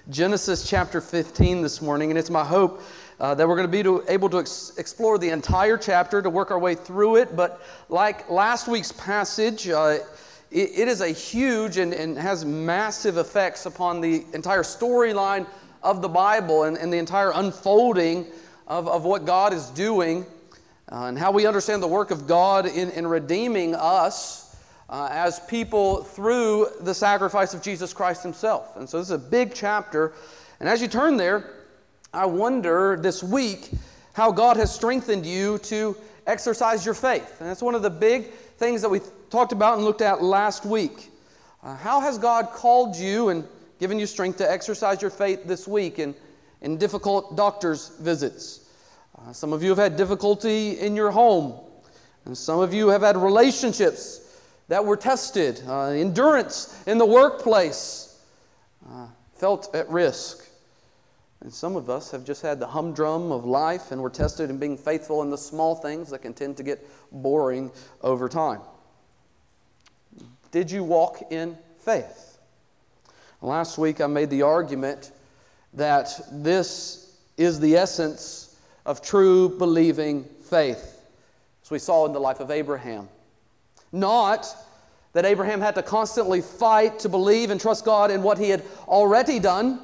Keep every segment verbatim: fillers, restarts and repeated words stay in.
Genesis chapter fifteen this morning, and it's my hope uh, that we're going to be to, able to ex- explore the entire chapter, to work our way through it. But like last week's passage, uh, it, it is a huge and, and has massive effects upon the entire storyline of the Bible and, and the entire unfolding of, of what God is doing uh, and how we understand the work of God in, in redeeming us Uh, as people through the sacrifice of Jesus Christ Himself. And so this is a big chapter. And as you turn there, I wonder this week how God has strengthened you to exercise your faith. And that's one of the big things that we talked about and looked at last week. Uh, how has God called you and given you strength to exercise your faith this week in, in difficult doctor's visits? Uh, some of you have had difficulty in your home. And some of you have had relationships that were tested, uh, endurance in the workplace, uh, felt at risk. And some of us have just had the humdrum of life and were tested in being faithful in the small things that can tend to get boring over time. Did you walk in faith? Last week I made the argument that this is the essence of true believing faith, as we saw in the life of Abraham. Not that Abraham had to constantly fight to believe and trust God in what he had already done,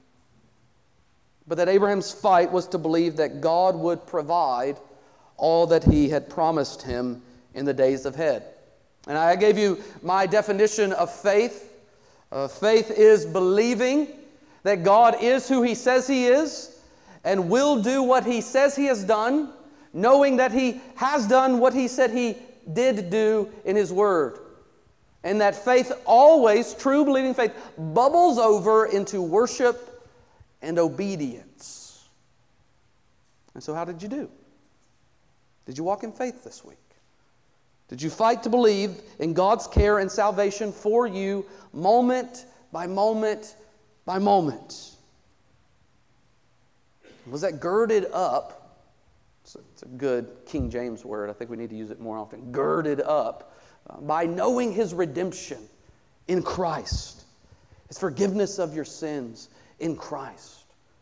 but that Abraham's fight was to believe that God would provide all that He had promised him in the days ahead. And I gave you my definition of faith. Uh, faith is believing that God is who He says He is and will do what He says He has done, knowing that He has done what He said He did do in His Word. And that faith always, true believing faith, bubbles over into worship and obedience. And so how did you do? Did you walk in faith this week? Did you fight to believe in God's care and salvation for you moment by moment by moment? Was that girded up? It's a good King James word. I think we need to use it more often. Girded up uh, by knowing His redemption in Christ. His forgiveness of your sins in Christ.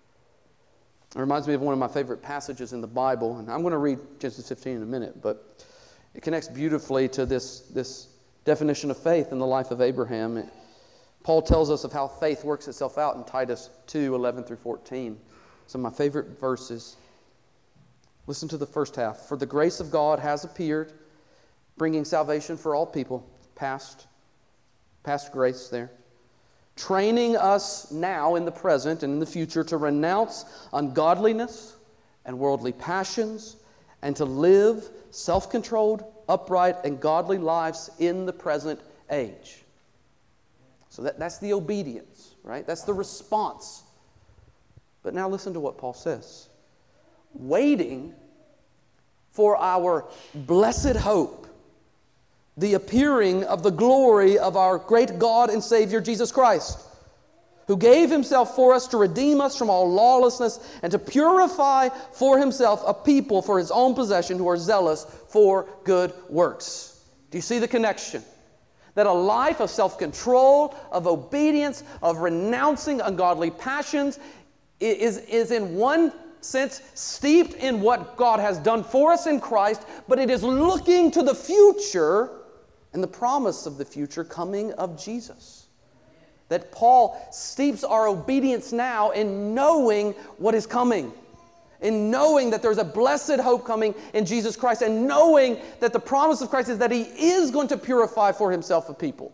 It reminds me of one of my favorite passages in the Bible. And I'm going to read Genesis fifteen in a minute. But it connects beautifully to this, this definition of faith in the life of Abraham. It, Paul tells us of how faith works itself out in Titus two, eleven through fourteen. Some of my favorite verses. Listen to the first half. For the grace of God has appeared, bringing salvation for all people. Past, past grace there. Training us now in the present and in the future to renounce ungodliness and worldly passions and to live self-controlled, upright, and godly lives in the present age. So that, that's the obedience, right? That's the response. But now listen to what Paul says. Waiting for our blessed hope, the appearing of the glory of our great God and Savior Jesus Christ, who gave Himself for us to redeem us from all lawlessness and to purify for Himself a people for His own possession who are zealous for good works. Do you see the connection? That a life of self-control, of obedience, of renouncing ungodly passions is, is in one sense steeped in what God has done for us in Christ, but it is looking to the future and the promise of the future coming of Jesus. That Paul steeps our obedience now in knowing what is coming, in knowing that there's a blessed hope coming in Jesus Christ, and knowing that the promise of Christ is that He is going to purify for Himself a people.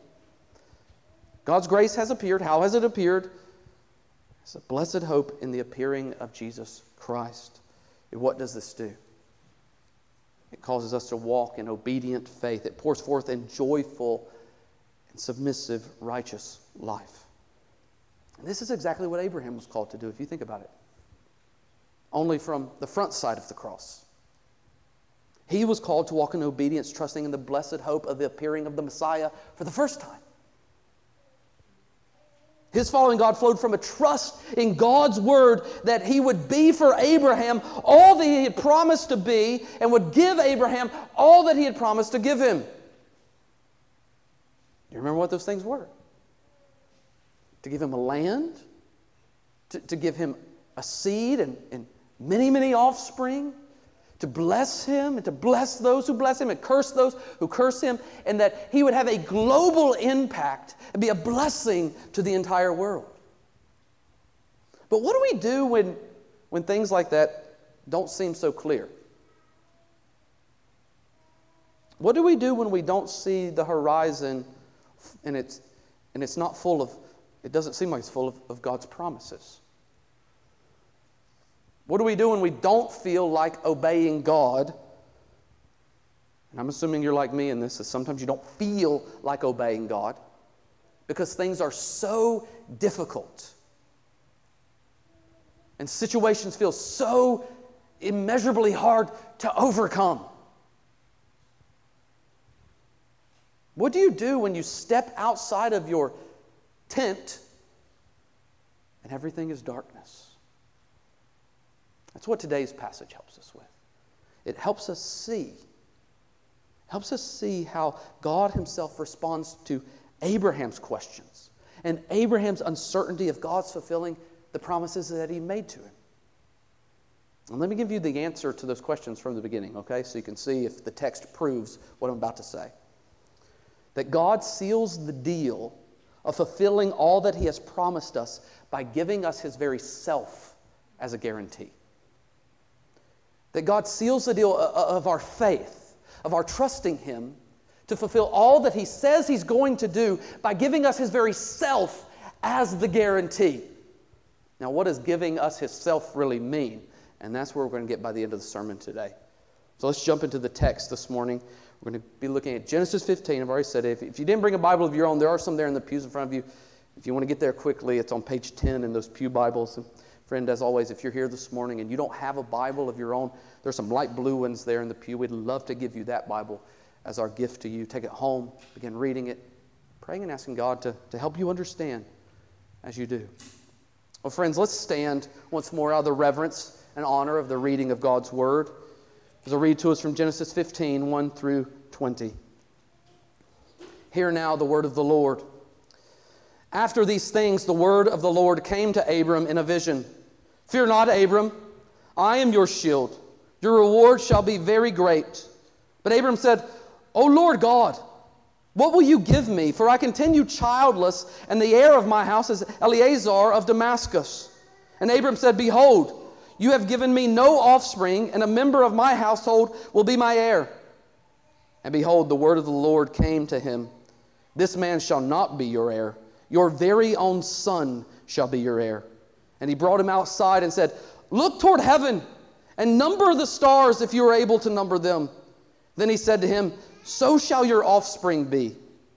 God's grace has appeared. How has it appeared? It's a blessed hope in the appearing of Jesus Christ. And what does this do? It causes us to walk in obedient faith. It pours forth a joyful and submissive, righteous life. And this is exactly what Abraham was called to do, if you think about it. Only from the front side of the cross. He was called to walk in obedience, trusting in the blessed hope of the appearing of the Messiah for the first time. His following God flowed from a trust in God's word that He would be for Abraham all that He had promised to be and would give Abraham all that He had promised to give him. Do you remember what those things were? To give him a land, to, to give him a seed and, and many, many offspring, to bless him and to bless those who bless him and curse those who curse him, and that he would have a global impact and be a blessing to the entire world. But what do we do when, when things like that don't seem so clear? What do we do when we don't see the horizon and it's, and it's not full of, it doesn't seem like it's full of, of God's promises? What do we do when we don't feel like obeying God? And I'm assuming you're like me in this, is sometimes you don't feel like obeying God because things are so difficult. And situations feel so immeasurably hard to overcome. What do you do when you step outside of your tent and everything is darkness? That's what today's passage helps us with. It helps us see. Helps us see how God himself responds to Abraham's questions and Abraham's uncertainty of God's fulfilling the promises that he made to him. And let me give you the answer to those questions from the beginning, okay? So you can see if the text proves what I'm about to say. That God seals the deal of fulfilling all that he has promised us by giving us his very self as a guarantee. That God seals the deal of our faith, of our trusting him to fulfill all that he says he's going to do by giving us his very self as the guarantee. Now, what does giving us his self really mean? And that's where we're going to get by the end of the sermon today. So let's jump into the text this morning. We're going to be looking at Genesis fifteen. I've already said it. If, if you didn't bring a Bible of your own, there are some there in the pews in front of you. If you want to get there quickly, it's on page ten in those pew Bibles. And friend, as always, if you're here this morning and you don't have a Bible of your own, there's some light blue ones there in the pew. We'd love to give you that Bible as our gift to you. Take it home, begin reading it, praying and asking God to, to help you understand as you do. Well, friends, let's stand once more out of the reverence and honor of the reading of God's Word. As I read to us from Genesis fifteen, one through twenty. Hear now the word of the Lord. After these things, the word of the Lord came to Abram in a vision. Fear not, Abram, I am your shield. Your reward shall be very great. But Abram said, O Lord God, what will you give me? For I continue childless, and the heir of my house is Eleazar of Damascus. And Abram said, Behold, you have given me no offspring, and a member of my household will be my heir. And behold, the word of the Lord came to him. This man shall not be your heir. Your very own son shall be your heir. And he brought him outside and said, Look toward heaven and number the stars if you are able to number them. Then he said to him, So shall your offspring be.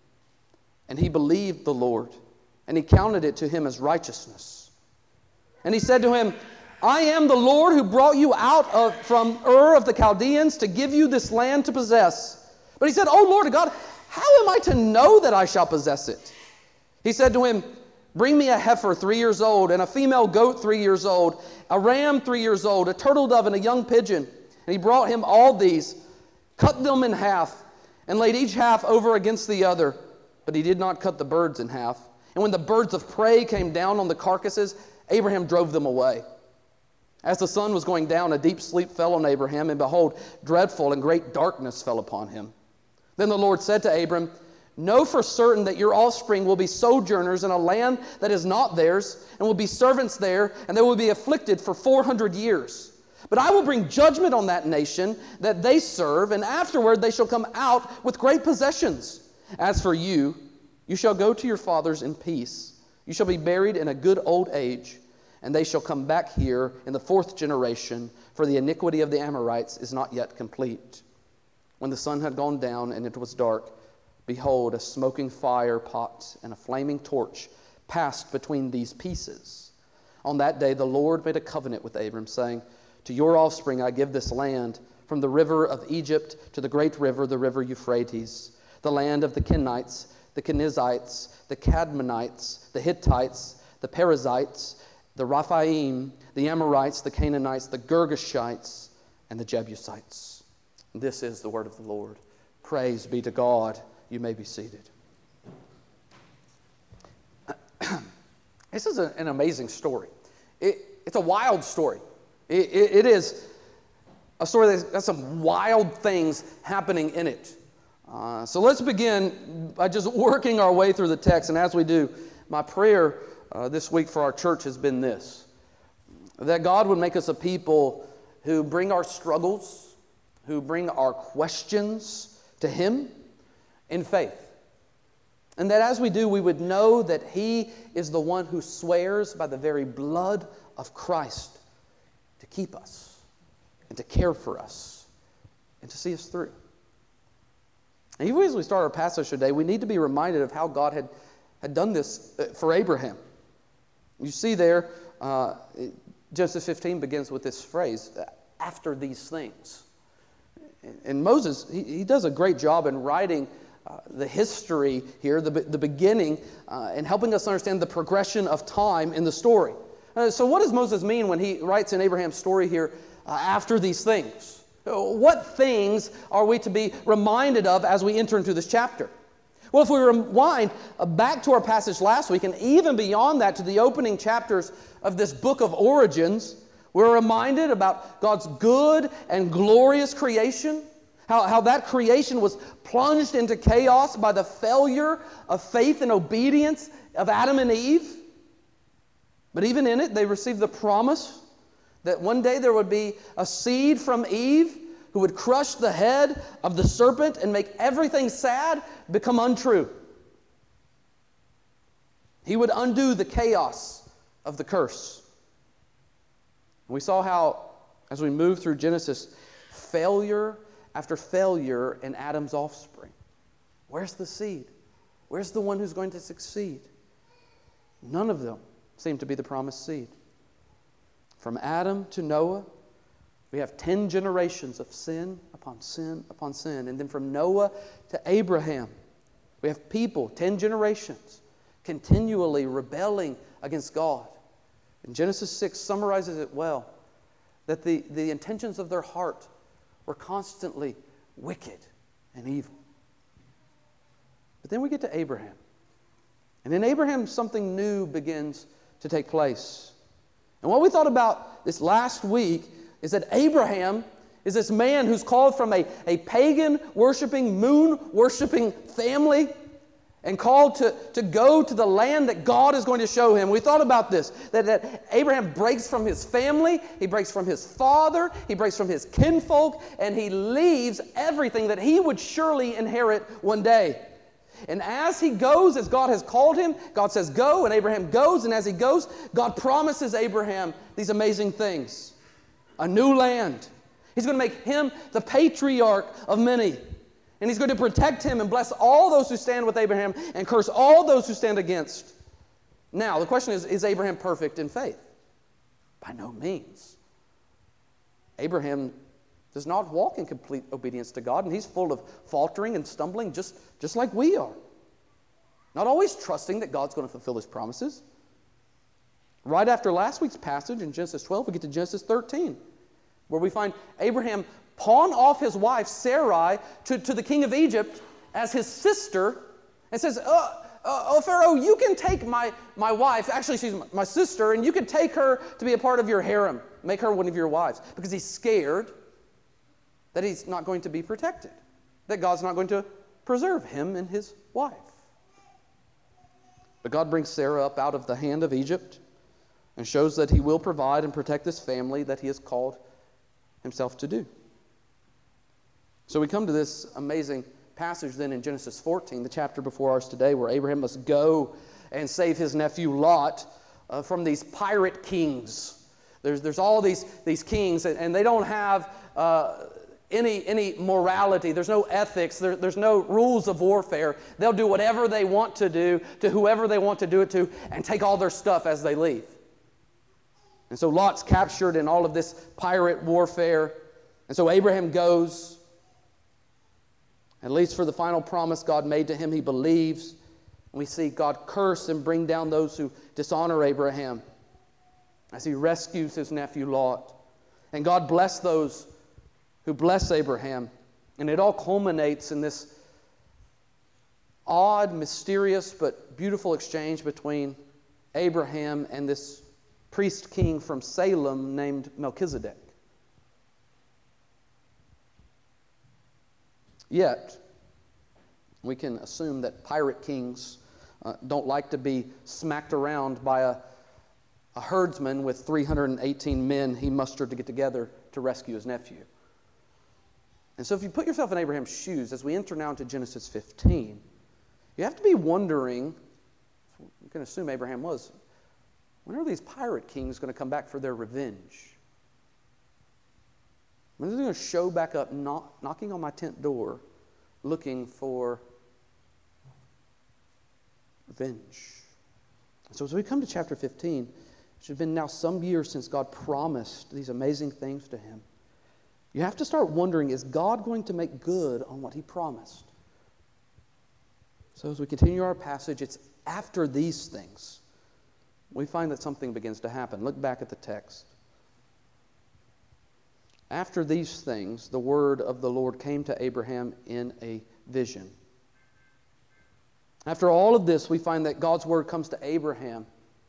And he believed the Lord, and he counted it to him as righteousness. And he said to him, I am the Lord who brought you out of, from Ur of the Chaldeans to give you this land to possess. But he said, O Lord God, how am I to know that I shall possess it? He said to him, Bring me a heifer three years old, and a female goat three years old, a ram three years old, a turtle dove, and a young pigeon. And he brought him all these, cut them in half, and laid each half over against the other. But he did not cut the birds in half. And when the birds of prey came down on the carcasses, Abraham drove them away. As the sun was going down, a deep sleep fell on Abraham, and behold, dreadful and great darkness fell upon him. Then the Lord said to Abram, Know for certain that your offspring will be sojourners in a land that is not theirs, and will be servants there, and they will be afflicted for four hundred years. But I will bring judgment on that nation that they serve, and afterward they shall come out with great possessions. As for you, you shall go to your fathers in peace. You shall be buried in a good old age, and they shall come back here in the fourth generation, for the iniquity of the Amorites is not yet complete. When the sun had gone down and it was dark, behold, a smoking fire pot and a flaming torch passed between these pieces. On that day the Lord made a covenant with Abram, saying, To your offspring I give this land, from the river of Egypt to the great river, the river Euphrates, the land of the Kenites, the Kenizzites, the Cadmonites, the Hittites, the Perizzites, the Rephaim, the Amorites, the Canaanites, the Girgashites, and the Jebusites. This is the word of the Lord. Praise be to God. You may be seated. This is a, an amazing story. it, it's a wild story. It, it, it is a story that's got some wild things happening in it. Uh, so let's begin by just working our way through the text. And as we do, my prayer uh, this week for our church has been this: that God would make us a people who bring our struggles, who bring our questions to Him in faith. And that as we do, we would know that He is the one who swears by the very blood of Christ to keep us and to care for us and to see us through. And even as we start our passage today, we need to be reminded of how God had, had done this for Abraham. You see there, uh, Genesis fifteen begins with this phrase, after these things. And Moses, he, he does a great job in writing uh, the history here, the, the beginning, uh, and helping us understand the progression of time in the story. Uh, so what does Moses mean when he writes in Abraham's story here, uh, after these things? What things are we to be reminded of as we enter into this chapter? Well, if we rewind back to our passage last week, and even beyond that to the opening chapters of this book of origins, we're reminded about God's good and glorious creation, how, how that creation was plunged into chaos by the failure of faith and obedience of Adam and Eve. But even in it, they received the promise that one day there would be a seed from Eve who would crush the head of the serpent and make everything sad become untrue. He would undo the chaos of the curse. We saw how, as we move through Genesis, failure after failure in Adam's offspring. Where's the seed? Where's the one who's going to succeed? None of them seem to be the promised seed. From Adam to Noah, we have ten generations of sin upon sin upon sin. And then from Noah to Abraham, we have people, ten generations, continually rebelling against God. And Genesis six summarizes it well, that the, the intentions of their heart were constantly wicked and evil. But then we get to Abraham. And in Abraham, something new begins to take place. And what we thought about this last week is that Abraham is this man who's called from a, a pagan worshiping, moon worshiping family and called to, to go to the land that God is going to show him. We thought about this, that, that Abraham breaks from his family, he breaks from his father, he breaks from his kinfolk, and he leaves everything that he would surely inherit one day. And as he goes, as God has called him, God says go, and Abraham goes, and as he goes, God promises Abraham these amazing things. A new land. He's going to make him the patriarch of many. And he's going to protect him and bless all those who stand with Abraham and curse all those who stand against. Now, the question is, is Abraham perfect in faith? By no means. Abraham does not walk in complete obedience to God, and he's full of faltering and stumbling just, just like we are. Not always trusting that God's going to fulfill His promises. Right after last week's passage in Genesis twelve, we get to Genesis thirteen, where we find Abraham pawn off his wife Sarai to, to the king of Egypt as his sister, and says, oh, oh, Pharaoh, you can take my, my wife, actually she's my sister, and you can take her to be a part of your harem, make her one of your wives, because he's scared that he's not going to be protected, that God's not going to preserve him and his wife. But God brings Sarah up out of the hand of Egypt and shows that He will provide and protect this family that He has called Himself to do. So we come to this amazing passage then in Genesis fourteen, the chapter before ours today, where Abraham must go and save his nephew Lot uh, from these pirate kings. There's, there's all these, these kings, and, and they don't have uh, any, any morality. There's no ethics. There, there's no rules of warfare. They'll do whatever they want to do to whoever they want to do it to and take all their stuff as they leave. And so Lot's captured in all of this pirate warfare. And so Abraham goes. At least for the final promise God made to him, he believes. And we see God curse and bring down those who dishonor Abraham as he rescues his nephew Lot. And God bless those who bless Abraham. And it all culminates in this odd, mysterious, but beautiful exchange between Abraham and this priest king from Salem named Melchizedek. Yet, we can assume that pirate kings uh, don't like to be smacked around by a, a herdsman with three hundred eighteen men he mustered to get together to rescue his nephew. And so if you put yourself in Abraham's shoes, as we enter now into Genesis fifteen, you have to be wondering, you can assume Abraham was, when are these pirate kings going to come back for their revenge? When are they going to show back up, knock, knocking on my tent door, looking for revenge? So as we come to chapter fifteen, it should have been now some years since God promised these amazing things to him. You have to start wondering, is God going to make good on what he promised? So as we continue our passage, it's after these things we find that something begins to happen. Look back at the text. After these things, the word of the Lord came to Abraham in a vision. After all of this, we find that God's word comes to Abraham.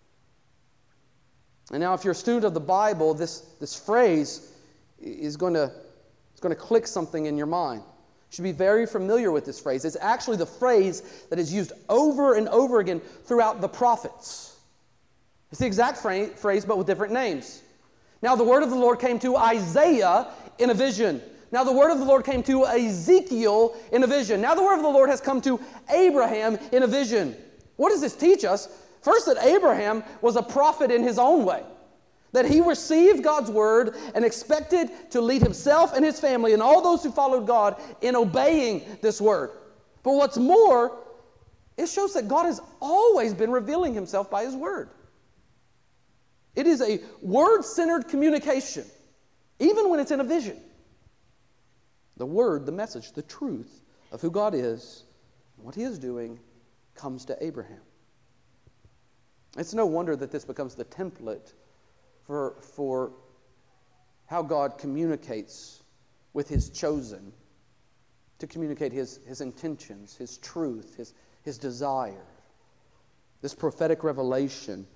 And now if you're a student of the Bible, this, this phrase is going to, it's going to click something in your mind. You should be very familiar with this phrase. It's actually the phrase that is used over and over again throughout the prophets. It's the exact phrase, but with different names. Now the word of the Lord came to Isaiah in a vision. Now the word of the Lord came to Ezekiel in a vision. Now the word of the Lord has come to Abraham in a vision. What does this teach us? First, that Abraham was a prophet in his own way. That he received God's word and expected to lead himself and his family and all those who followed God in obeying this word. But what's more, it shows that God has always been revealing himself by his word. It is a word-centered communication, even when it's in a vision. The word, the message, the truth of who God is and what he is doing comes to Abraham. It's no wonder that this becomes the template for, for how God communicates with his chosen, to communicate his, his intentions, his truth, his, his desire. This prophetic revelation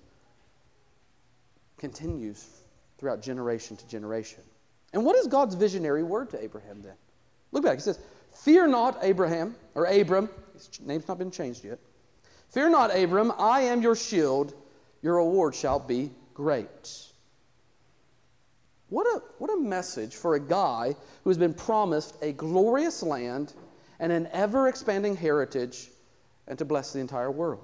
continues throughout generation to generation. And what is God's visionary word to Abraham then? Look back, he says, "Fear not, Abraham," or Abram, his name's not been changed yet. "Fear not, Abram, I am your shield, your reward shall be great." What a, what a message for a guy who has been promised a glorious land and an ever-expanding heritage and to bless the entire world.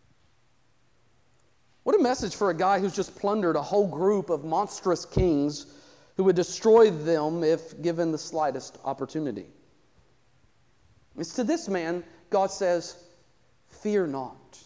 What a message for a guy who's just plundered a whole group of monstrous kings who would destroy them if given the slightest opportunity. It's to this man God says, "Fear not.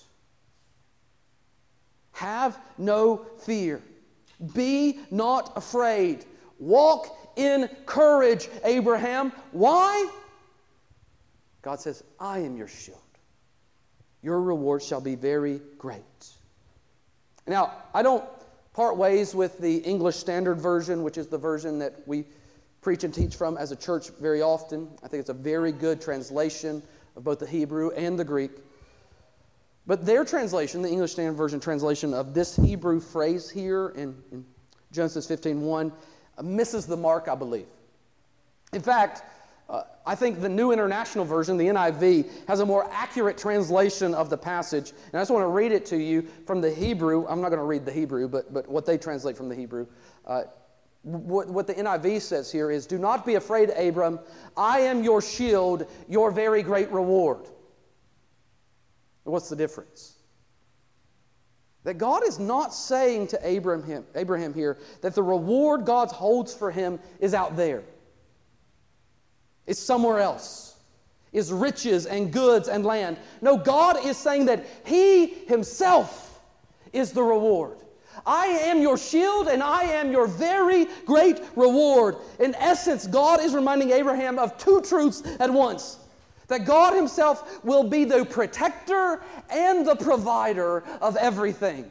Have no fear. Be not afraid. Walk in courage, Abraham." Why? God says, "I am your shield. Your reward shall be very great." Now, I don't part ways with the English Standard Version, which is the version that we preach and teach from as a church very often. I think it's a very good translation of both the Hebrew and the Greek. But their translation, the English Standard Version translation of this Hebrew phrase here in, in Genesis fifteen one, uh, misses the mark, I believe. In fact, uh, I think the New International Version, the N I V, has a more accurate translation of the passage. And I just want to read it to you from the Hebrew. I'm not going to read the Hebrew, but, but what they translate from the Hebrew. Uh, what, what the N I V says here is, "Do not be afraid, Abram. I am your shield, your very great reward." What's the difference? That God is not saying to Abraham, Abraham here that the reward God holds for him is out there. It's somewhere else. Is riches and goods and land. No, God is saying that he himself is the reward. I am your shield and I am your very great reward. In essence, God is reminding Abraham of two truths at once. That God himself will be the protector and the provider of everything.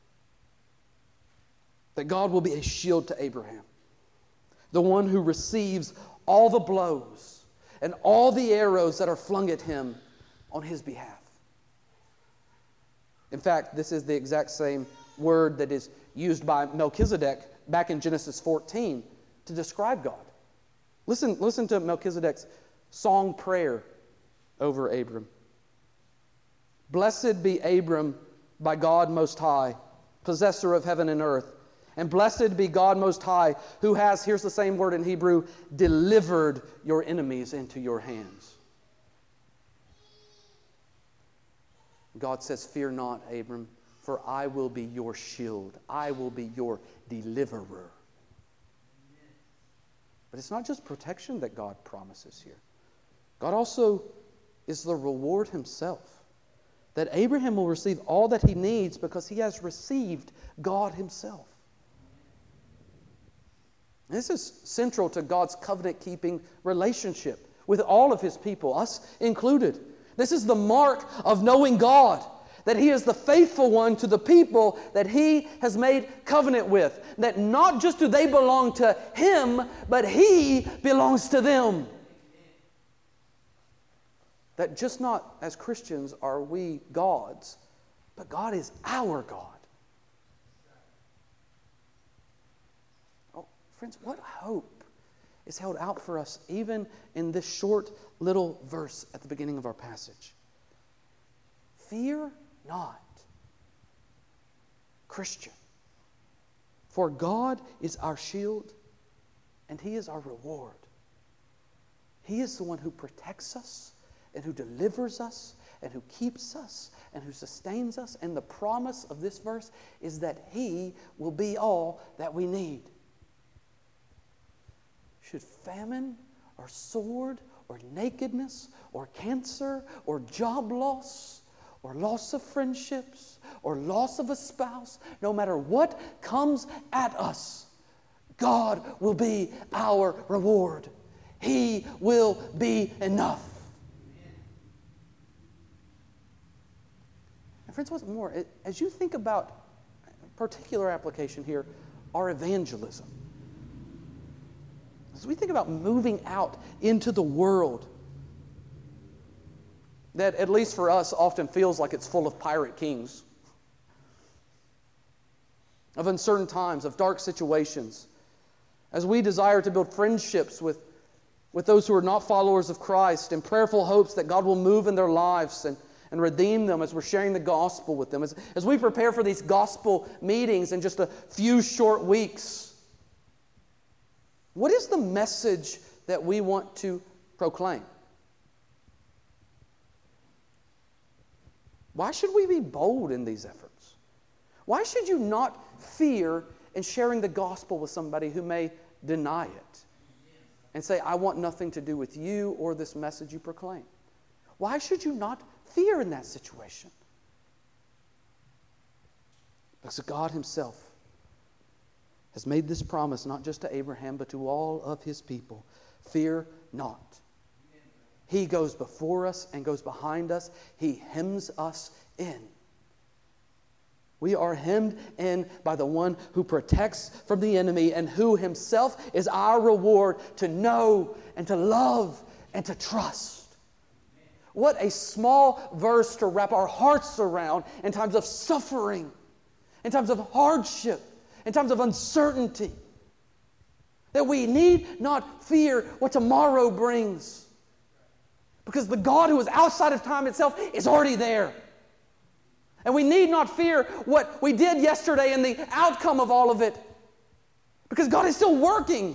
That God will be a shield to Abraham. The one who receives all the blows and all the arrows that are flung at him on his behalf. In fact, this is the exact same word that is used by Melchizedek back in Genesis fourteen to describe God. Listen, listen to Melchizedek's song prayer over Abram. Blessed be Abram by God Most High, possessor of heaven and earth. And blessed be God Most High, who has, here's the same word in Hebrew, delivered your enemies into your hands. God says, fear not, Abram, for I will be your shield. I will be your deliverer. But it's not just protection that God promises here. God also is the reward himself. That Abraham will receive all that he needs because he has received God himself. This is central to God's covenant-keeping relationship with all of his people, us included. This is the mark of knowing God, that he is the faithful one to the people that he has made covenant with. That not just do they belong to him, but he belongs to them. That just not as Christians are we God's, but God is our God. Oh, friends, what hope is held out for us even in this short little verse at the beginning of our passage. Fear not, Christian, for God is our shield and he is our reward. He is the one who protects us and who delivers us and who keeps us and who sustains us. And the promise of this verse is that he will be all that we need. Should famine or sword or nakedness or cancer or job loss or loss of friendships or loss of a spouse, no matter what comes at us, God will be our reward. He will be enough. And friends, what's more, as you think about a particular application here, our evangelism, as we think about moving out into the world that, at least for us, often feels like it's full of pirate kings, of uncertain times, of dark situations, as we desire to build friendships with, with those who are not followers of Christ and prayerful hopes that God will move in their lives and, and redeem them as we're sharing the gospel with them, as, as we prepare for these gospel meetings in just a few short weeks, what is the message that we want to proclaim? Why should we be bold in these efforts? Why should you not fear in sharing the gospel with somebody who may deny it and say, I want nothing to do with you or this message you proclaim? Why should you not fear in that situation? Because God himself has made this promise not just to Abraham, but to all of his people. Fear not. He goes before us and goes behind us. He hems us in. We are hemmed in by the one who protects from the enemy and who himself is our reward to know and to love and to trust. What a small verse to wrap our hearts around in times of suffering, in times of hardship, in times of uncertainty. That we need not fear what tomorrow brings. Because the God who is outside of time itself is already there. And we need not fear what we did yesterday and the outcome of all of it. Because God is still working.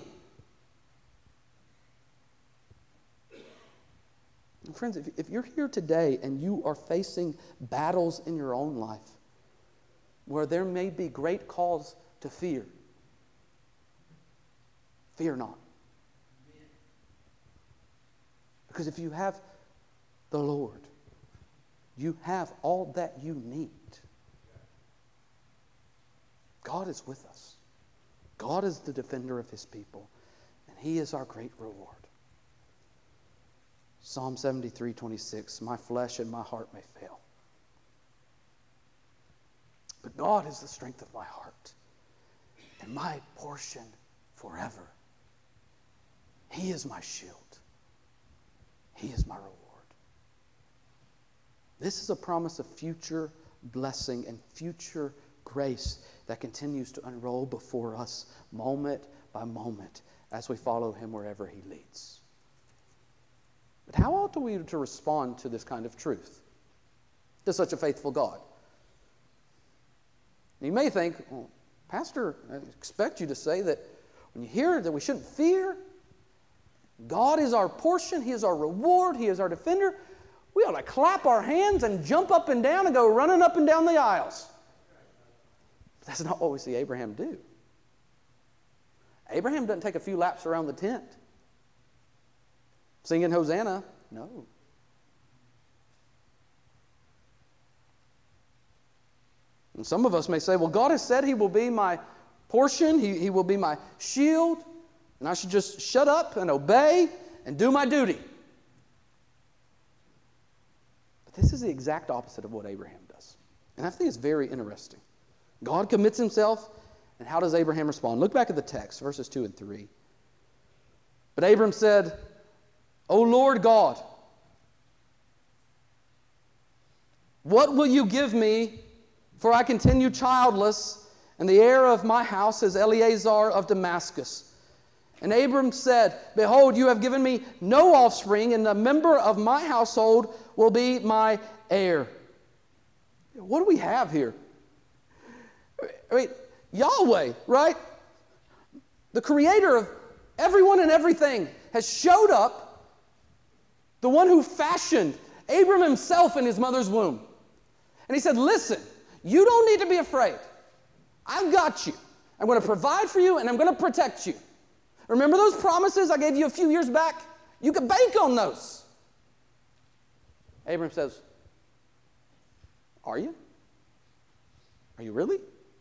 And friends, if, if you're here today and you are facing battles in your own life where there may be great cause to fear, fear not. Because if you have the Lord, you have all that you need. God is with us. God is the defender of his people, and he is our great reward. Psalm seventy-three twenty-six, my flesh and my heart may fail, but God is the strength of my heart and my portion forever. He is my shield. He is my reward. This is a promise of future blessing and future grace that continues to unroll before us moment by moment as we follow him wherever he leads. But how ought we to respond to this kind of truth, to such a faithful God? You may think, well, Pastor, I expect you to say that when you hear that we shouldn't fear, God is our portion, he is our reward, he is our defender. We ought to clap our hands and jump up and down and go running up and down the aisles. But that's not what we see Abraham do. Abraham doesn't take a few laps around the tent singing Hosanna. No. And some of us may say, well, God has said he will be my portion, he, he will be my shield, and I should just shut up and obey and do my duty. But this is the exact opposite of what Abraham does. And I think it's very interesting. God commits himself, and how does Abraham respond? Look back at the text, verses two and three. But Abram said, O Lord God, what will you give me, for I continue childless, and the heir of my house is Eleazar of Damascus. And Abram said, Behold, you have given me no offspring, and a member of my household will be my heir. What do we have here? I mean, Yahweh, right? The creator of everyone and everything has showed up, the one who fashioned Abram himself in his mother's womb. And he said, listen, you don't need to be afraid. I've got you. I'm going to provide for you, and I'm going to protect you. Remember those promises I gave you a few years back? You can bank on those. Abram says, are you? Are you really?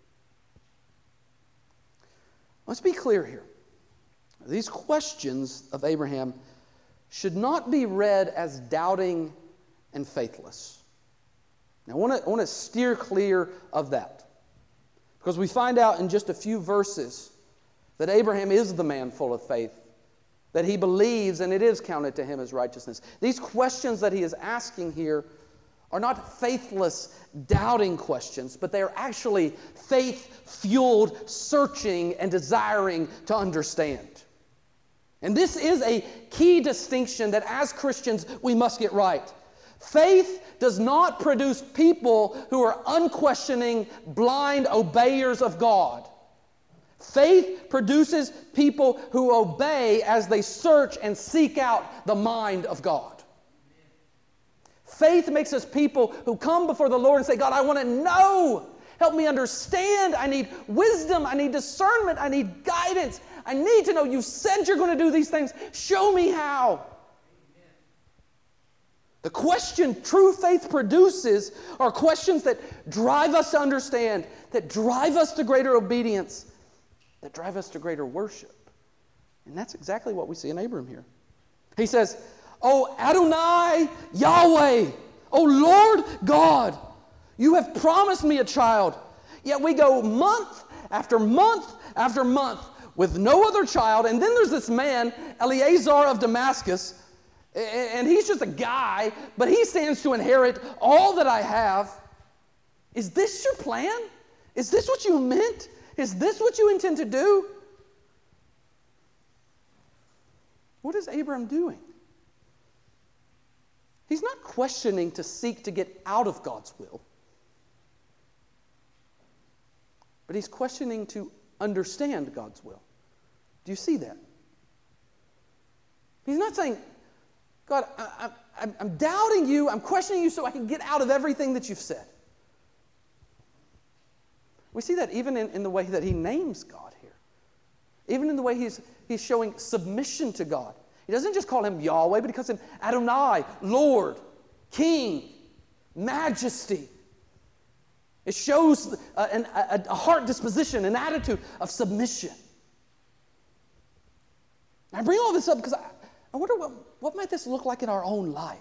Let's be clear here. These questions of Abraham should not be read as doubting and faithless. Now, I want to I want to steer clear of that, because we find out in just a few verses that Abraham is the man full of faith, that he believes and it is counted to him as righteousness. These questions that he is asking here are not faithless, doubting questions, but they are actually faith-fueled, searching and desiring to understand. And this is a key distinction that as Christians we must get right. Faith does not produce people who are unquestioning, blind obeyers of God. Faith produces people who obey as they search and seek out the mind of God. Faith makes us people who come before the Lord and say, God, I want to know. Help me understand. I need wisdom. I need discernment. I need guidance. I need to know you've said you're going to do these things. Show me how. The question true faith produces are questions that drive us to understand, that drive us to greater obedience, that drive us to greater worship. And that's exactly what we see in Abram here. He says, Oh Adonai Yahweh, oh Lord God, you have promised me a child. Yet we go month after month after month with no other child. And then there's this man, Eleazar of Damascus, and he's just a guy, but he stands to inherit all that I have. Is this your plan? Is this what you meant? Is this what you intend to do? What is Abram doing? He's not questioning to seek to get out of God's will, but he's questioning to understand God's will. Do you see that? He's not saying, God, I, I, I'm doubting you, I'm questioning you so I can get out of everything that you've said. We see that even in, in the way that he names God here. Even in the way he's, he's showing submission to God. He doesn't just call him Yahweh, but he calls him Adonai, Lord, King, Majesty. It shows a, a, a heart disposition, an attitude of submission. I bring all this up because I, I wonder what, what might this look like in our own life?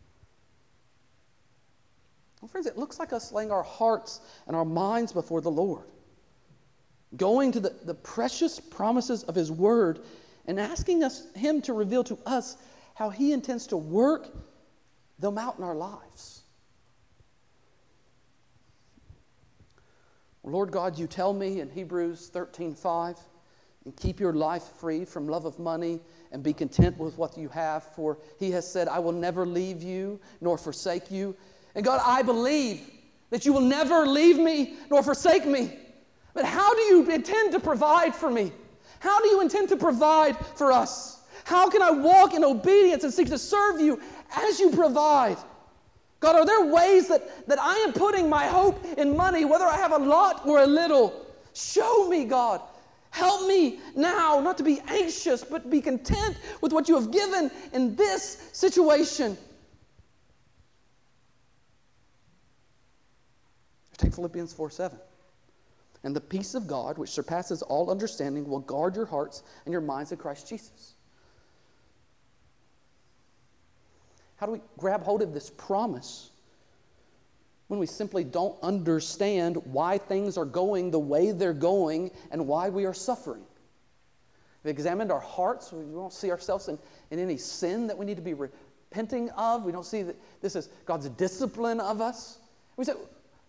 Well, friends, it looks like us laying our hearts and our minds before the Lord, going to the, the precious promises of his word and asking us, him to reveal to us how he intends to work them out in our lives. Lord God, you tell me in Hebrews thirteen five, and keep your life free from love of money and be content with what you have, for he has said, I will never leave you nor forsake you. And God, I believe that you will never leave me nor forsake me. But how do you intend to provide for me? How do you intend to provide for us? How can I walk in obedience and seek to serve you as you provide? God, are there ways that, that I am putting my hope in money, whether I have a lot or a little? Show me, God. Help me now not to be anxious, but be content with what you have given in this situation. Take Philippians four seven. And the peace of God, which surpasses all understanding, will guard your hearts and your minds in Christ Jesus. How do we grab hold of this promise when we simply don't understand why things are going the way they're going and why we are suffering? We've examined our hearts. We don't see ourselves in, in any sin that we need to be repenting of. We don't see that this is God's discipline of us. We say,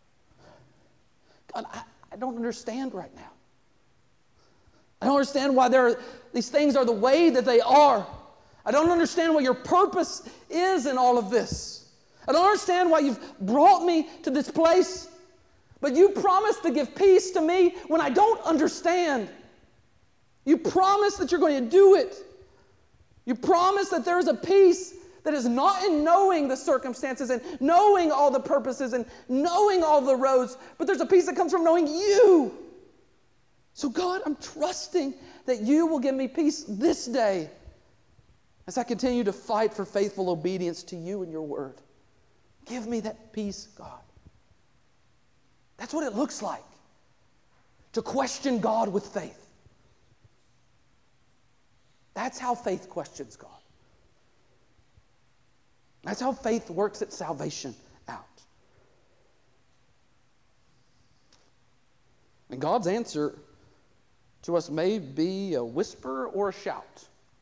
God, I, I don't understand right now. I don't understand why there are, these things are the way that they are. I don't understand what your purpose is in all of this. I don't understand why you've brought me to this place. But you promised to give peace to me when I don't understand. You promised that you're going to do it. You promised that there is a peace that is not in knowing the circumstances and knowing all the purposes and knowing all the roads, but there's a peace that comes from knowing you. So God, I'm trusting that you will give me peace this day as I continue to fight for faithful obedience to you and your word. Give me that peace, God. That's what it looks like to question God with faith. That's how faith questions God. That's how faith works its salvation out. And God's answer to us may be a whisper or a shout.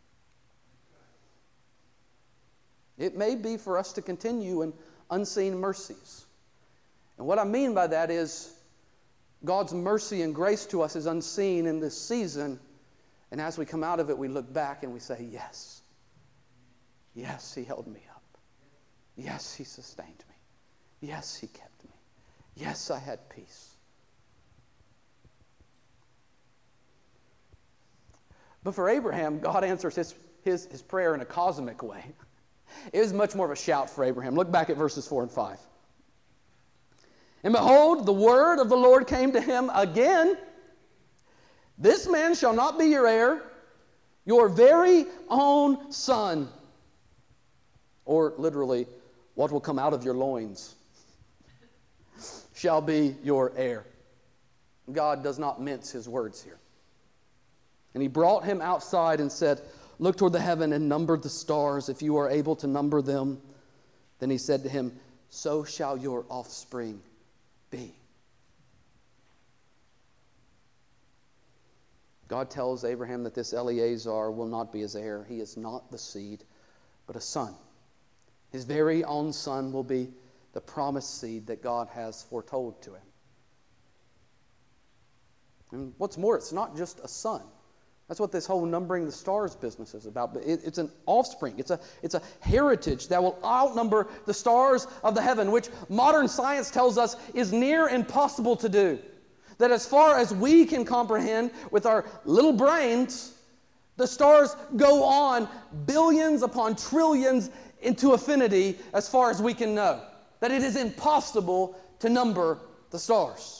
It may be for us to continue in unseen mercies. And what I mean by that is God's mercy and grace to us is unseen in this season. And as we come out of it, we look back and we say, yes. Yes, he held me up. Yes, he sustained me. Yes, he kept me. Yes, I had peace. But for Abraham, God answers his, his, his prayer in a cosmic way. It was much more of a shout for Abraham. Look back at verses four and five. And behold, the word of the Lord came to him again. This man shall not be your heir, your very own son. Or literally, what will come out of your loins shall be your heir. God does not mince his words here. And he brought him outside and said, look toward the heaven and number the stars, if you are able to number them. Then he said to him, so shall your offspring be. God tells Abraham that this Eliezer will not be his heir. He is not the seed, but a son. His very own son will be the promised seed that God has foretold to him. And what's more, it's not just a son. That's what this whole numbering the stars business is about. But it, it's an offspring. It's a, it's a heritage that will outnumber the stars of the heaven, which modern science tells us is near impossible to do. That as far as we can comprehend with our little brains, the stars go on billions upon trillions into infinity as far as we can know. That it is impossible to number the stars.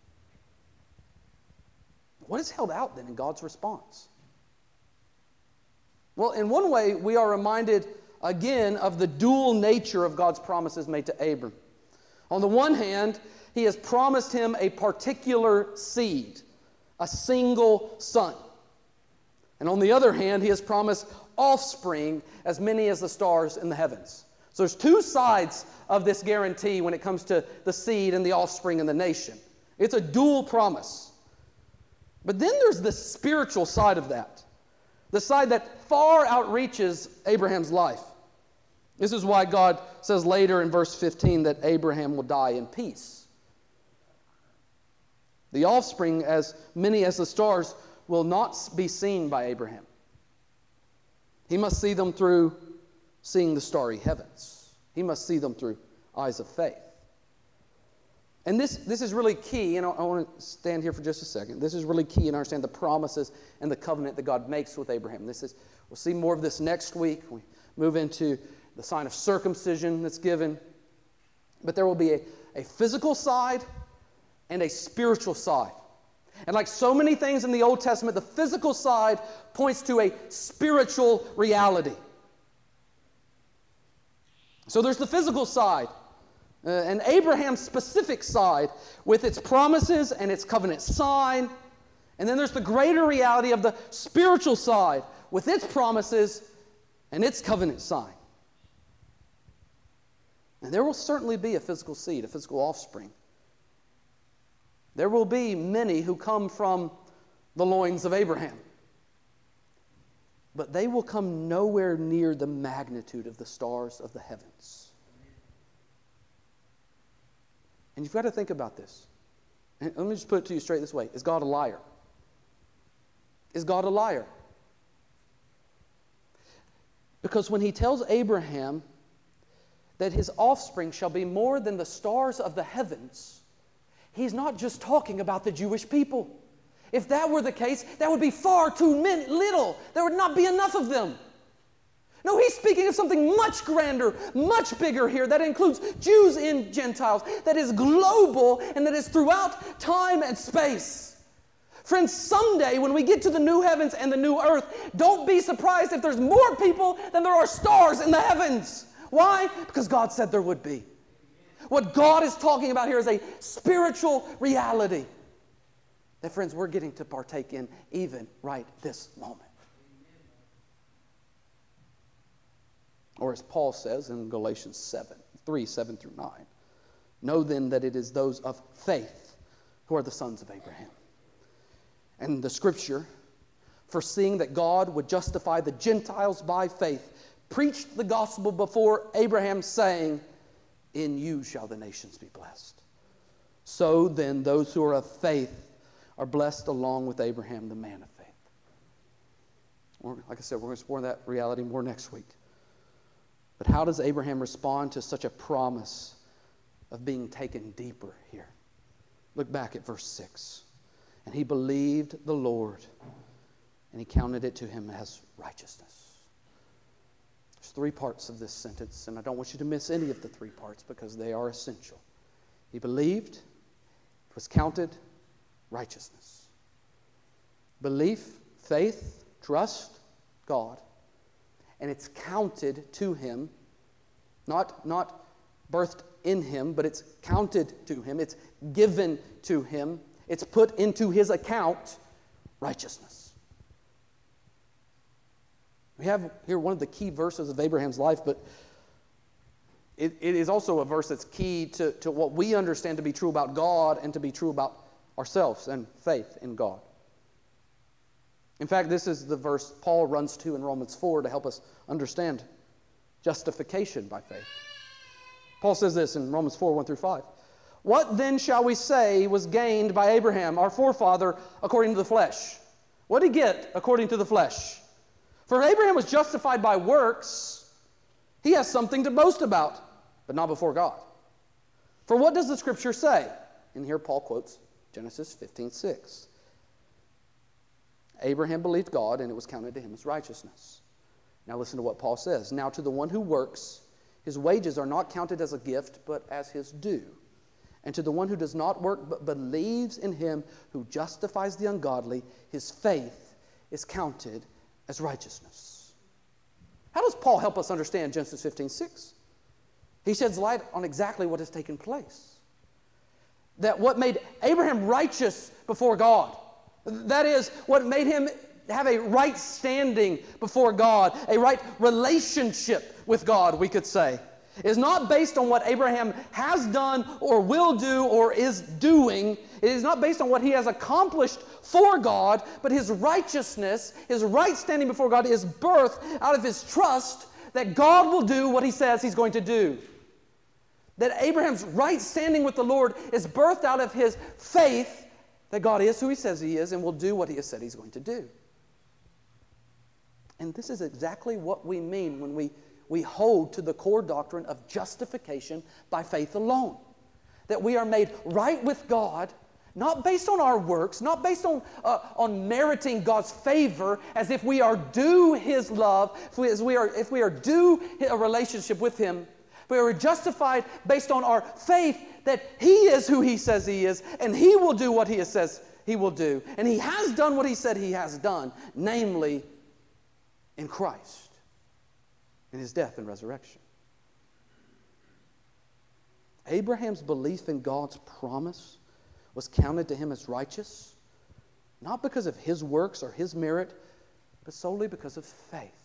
What is held out then in God's response? Well, in one way, we are reminded again of the dual nature of God's promises made to Abram. On the one hand, he has promised him a particular seed, a single son. And on the other hand, he has promised offspring as many as the stars in the heavens. So there's two sides of this guarantee when it comes to the seed and the offspring and the nation. It's a dual promise. But then there's the spiritual side of that, the side that far outreaches Abraham's life. This is why God says later in verse fifteen that Abraham will die in peace. The offspring, as many as the stars, will not be seen by Abraham. He must see them through seeing the starry heavens. He must see them through eyes of faith. And this, this is really key, and I, I want to stand here for just a second. This is really key in understanding the promises and the covenant that God makes with Abraham. This is, we'll see more of this next week. We move into the sign of circumcision that's given. But there will be a, a physical side and a spiritual side. And like so many things in the Old Testament, the physical side points to a spiritual reality. So there's the physical side. Uh, and Abraham's specific side with its promises and its covenant sign. And then there's the greater reality of the spiritual side with its promises and its covenant sign. And there will certainly be a physical seed, a physical offspring. There will be many who come from the loins of Abraham. But they will come nowhere near the magnitude of the stars of the heavens. And you've got to think about this. And let me just put it to you straight this way. Is God a liar? Is God a liar? Because when he tells Abraham that his offspring shall be more than the stars of the heavens, he's not just talking about the Jewish people. If that were the case, that would be far too many, little. There would not be enough of them. No, he's speaking of something much grander, much bigger here, that includes Jews and Gentiles, that is global and that is throughout time and space. Friends, someday when we get to the new heavens and the new earth, don't be surprised if there's more people than there are stars in the heavens. Why? Because God said there would be. What God is talking about here is a spiritual reality that, friends, we're getting to partake in even right this moment. Or as Paul says in Galatians seven, three, seven through nine, know then that it is those of faith who are the sons of Abraham. And the scripture, foreseeing that God would justify the Gentiles by faith, preached the gospel before Abraham, saying, in you shall the nations be blessed. So then those who are of faith are blessed along with Abraham, the man of faith. Or, like I said, we're going to explore that reality more next week. But how does Abraham respond to such a promise of being taken deeper here? Look back at verse six. And he believed the Lord, and he counted it to him as righteousness. There's three parts of this sentence, and I don't want you to miss any of the three parts because they are essential. He believed, it was counted, righteousness. Belief, faith, trust, God. And it's counted to him, not, not birthed in him, but it's counted to him. It's given to him. It's put into his account, righteousness. We have here one of the key verses of Abraham's life, but it, it is also a verse that's key to, to what we understand to be true about God and to be true about ourselves and faith in God. In fact, this is the verse Paul runs to in Romans four to help us understand justification by faith. Paul says this in Romans four, one through five. What then shall we say was gained by Abraham, our forefather, according to the flesh? What did he get according to the flesh? For if Abraham was justified by works, he has something to boast about, but not before God. For what does the Scripture say? And here Paul quotes Genesis fifteen six. Abraham believed God, and it was counted to him as righteousness. Now listen to what Paul says. Now to the one who works, his wages are not counted as a gift, but as his due. And to the one who does not work, but believes in him who justifies the ungodly, his faith is counted as righteousness. How does Paul help us understand Genesis fifteen six? He sheds light on exactly what has taken place. That what made Abraham righteous before God, that is, what made him have a right standing before God, a right relationship with God, we could say, is not based on what Abraham has done or will do or is doing. It is not based on what he has accomplished for God, but his righteousness, his right standing before God is birthed out of his trust that God will do what he says he's going to do. That Abraham's right standing with the Lord is birthed out of his faith that God is who He says He is and will do what He has said He's going to do. And this is exactly what we mean when we, we hold to the core doctrine of justification by faith alone. That we are made right with God, not based on our works, not based on, uh, on meriting God's favor, as if we are due His love, if we, as we are, if we are due a relationship with Him. We are justified based on our faith that He is who He says He is, and He will do what He says He will do. And He has done what He said He has done, namely in Christ, in His death and resurrection. Abraham's belief in God's promise was counted to him as righteous, not because of his works or his merit, but solely because of faith.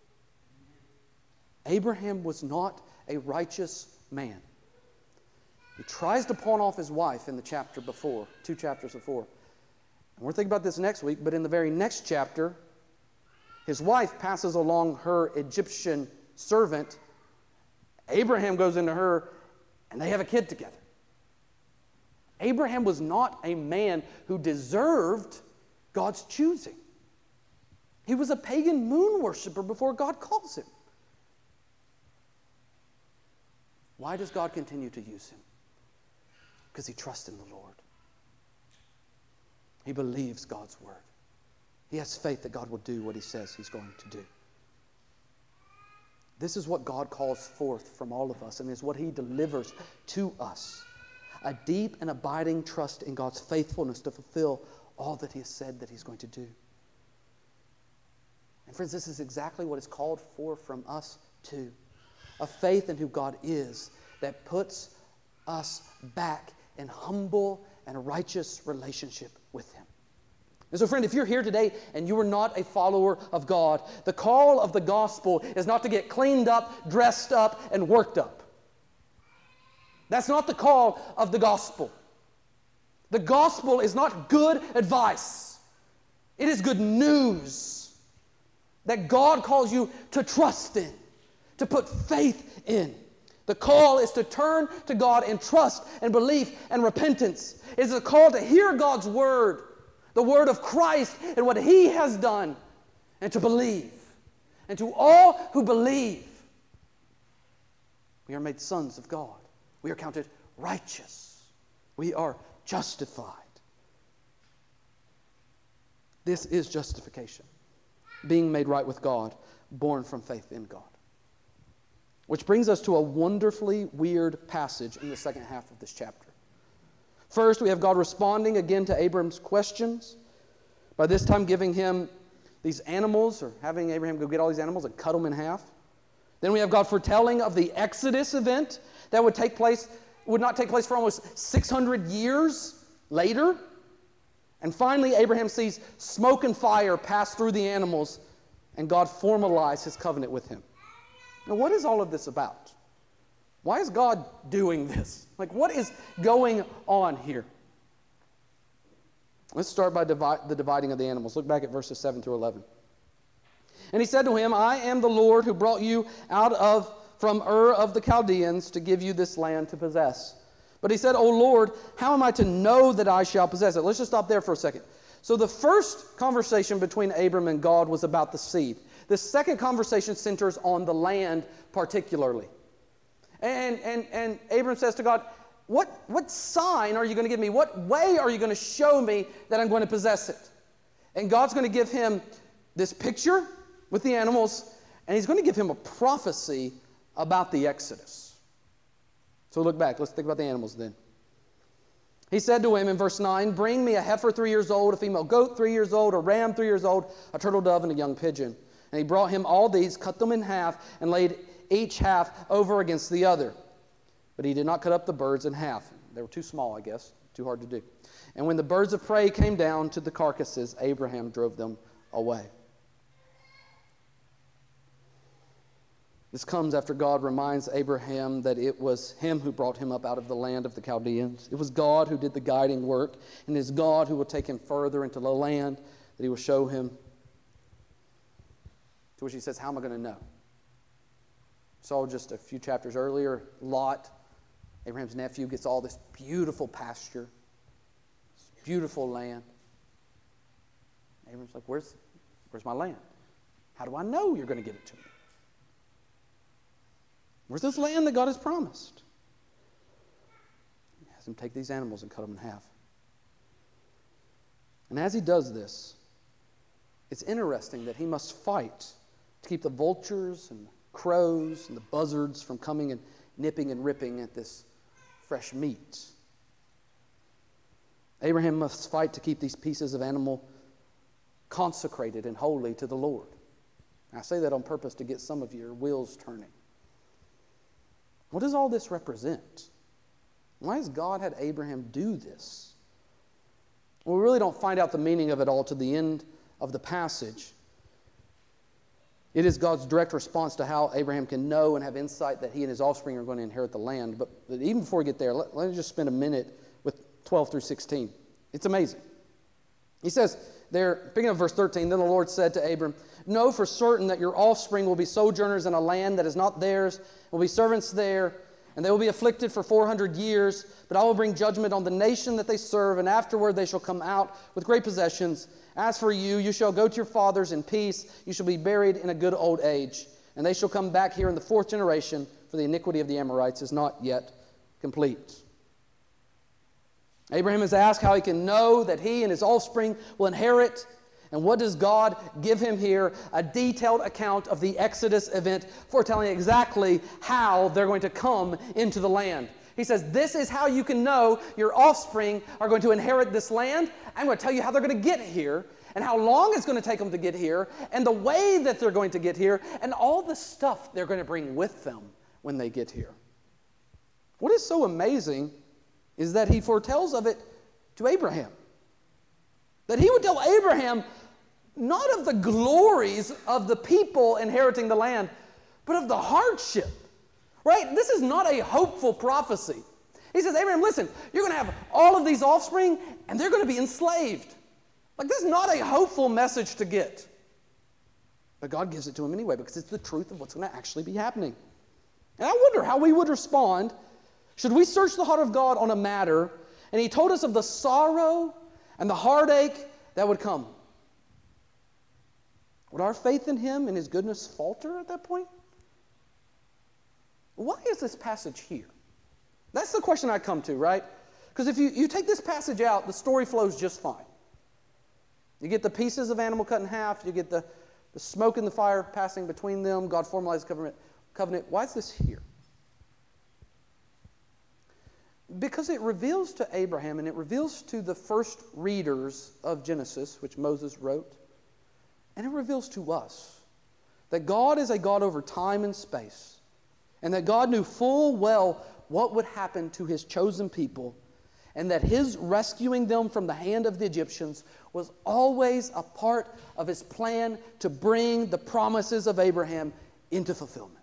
Abraham was not a righteous man. He tries to pawn off his wife in the chapter before, two chapters before. And we're thinking about this next week, but in the very next chapter, his wife passes along her Egyptian servant. Abraham goes into her, and they have a kid together. Abraham was not a man who deserved God's choosing. He was a pagan moon worshiper before God calls him. Why does God continue to use him? Because he trusts in the Lord. He believes God's word. He has faith that God will do what He says He's going to do. This is what God calls forth from all of us, and is what He delivers to us. A deep and abiding trust in God's faithfulness to fulfill all that He has said that He's going to do. And friends, this is exactly what is called for from us too. A faith in who God is that puts us back in humble and righteous relationship with Him. And so, friend, if you're here today and you are not a follower of God, the call of the gospel is not to get cleaned up, dressed up, and worked up. That's not the call of the gospel. The gospel is not good advice. It is good news that God calls you to trust in, to put faith in. The call is to turn to God in trust and belief and repentance. It is a call to hear God's word, the word of Christ and what He has done, and to believe. And to all who believe, we are made sons of God. We are counted righteous. We are justified. This is justification. Being made right with God, born from faith in God. Which brings us to a wonderfully weird passage in the second half of this chapter. First, we have God responding again to Abram's questions, by this time giving him these animals, or having Abraham go get all these animals and cut them in half. Then we have God foretelling of the Exodus event that would take place, would not take place for almost six hundred years later. And finally, Abraham sees smoke and fire pass through the animals, and God formalized His covenant with him. Now, what is all of this about? Why is God doing this? Like, what is going on here? Let's start by divi- the dividing of the animals. Look back at verses seven through eleven. And he said to him, I am the Lord who brought you out of from Ur of the Chaldeans to give you this land to possess. But he said, O Lord, how am I to know that I shall possess it? Let's just stop there for a second. So the first conversation between Abram and God was about the seed. The second conversation centers on the land particularly. And, and, and Abram says to God, what, what sign are you going to give me? What way are you going to show me that I'm going to possess it? And God's going to give him this picture with the animals, and He's going to give him a prophecy about the Exodus. So look back. Let's think about the animals then. He said to him in verse nine, bring me a heifer three years old, a female goat three years old, a ram three years old, a turtle dove, and a young pigeon. And he brought him all these, cut them in half, and laid each half over against the other. But he did not cut up the birds in half. They were too small, I guess, too hard to do. And when the birds of prey came down to the carcasses, Abraham drove them away. This comes after God reminds Abraham that it was Him who brought him up out of the land of the Chaldeans. It was God who did the guiding work, and it is God who will take him further into the land that He will show him. To which he says, how am I going to know? Saw just a few chapters earlier, Lot, Abraham's nephew, gets all this beautiful pasture, beautiful land. Abram's like, where's, where's my land? How do I know you're going to give it to me? Where's this land that God has promised? He has him take these animals and cut them in half. And as he does this, it's interesting that he must fight to keep the vultures and the crows and the buzzards from coming and nipping and ripping at this fresh meat. Abraham must fight to keep these pieces of animal consecrated and holy to the Lord. I say that on purpose to get some of your wheels turning. What does all this represent? Why has God had Abraham do this? Well, we really don't find out the meaning of it all to the end of the passage. It is God's direct response to how Abraham can know and have insight that he and his offspring are going to inherit the land. But even before we get there, let, let me just spend a minute with twelve through sixteen. It's amazing. He says there, picking up verse thirteen, then the Lord said to Abram, know for certain that your offspring will be sojourners in a land that is not theirs, will be servants there, and they will be afflicted for four hundred years. But I will bring judgment on the nation that they serve, and afterward they shall come out with great possessions. As for you, you shall go to your fathers in peace. You shall be buried in a good old age. And they shall come back here in the fourth generation, for the iniquity of the Amorites is not yet complete. Abraham is asked how he can know that he and his offspring will inherit. And what does God give him here? A detailed account of the Exodus event, foretelling exactly how they're going to come into the land. He says, this is how you can know your offspring are going to inherit this land. I'm going to tell you how they're going to get here, and how long it's going to take them to get here, and the way that they're going to get here, and all the stuff they're going to bring with them when they get here. What is so amazing is that he foretells of it to Abraham. That he would tell Abraham not of the glories of the people inheriting the land, but of the hardship. Right? This is not a hopeful prophecy. He says, Abraham, listen, you're going to have all of these offspring, and they're going to be enslaved. Like, this is not a hopeful message to get. But God gives it to him anyway, because it's the truth of what's going to actually be happening. And I wonder how we would respond should we search the heart of God on a matter, and he told us of the sorrow and the heartache that would come. Would our faith in him and his goodness falter at that point? Why is this passage here? That's the question I come to, right? Because if you, you take this passage out, the story flows just fine. You get the pieces of animal cut in half, you get the, the smoke and the fire passing between them, God formalized covenant. covenant. Why is this here? Because it reveals to Abraham, and it reveals to the first readers of Genesis, which Moses wrote, and it reveals to us that God is a God over time and space, and that God knew full well what would happen to his chosen people, and that his rescuing them from the hand of the Egyptians was always a part of his plan to bring the promises of Abraham into fulfillment.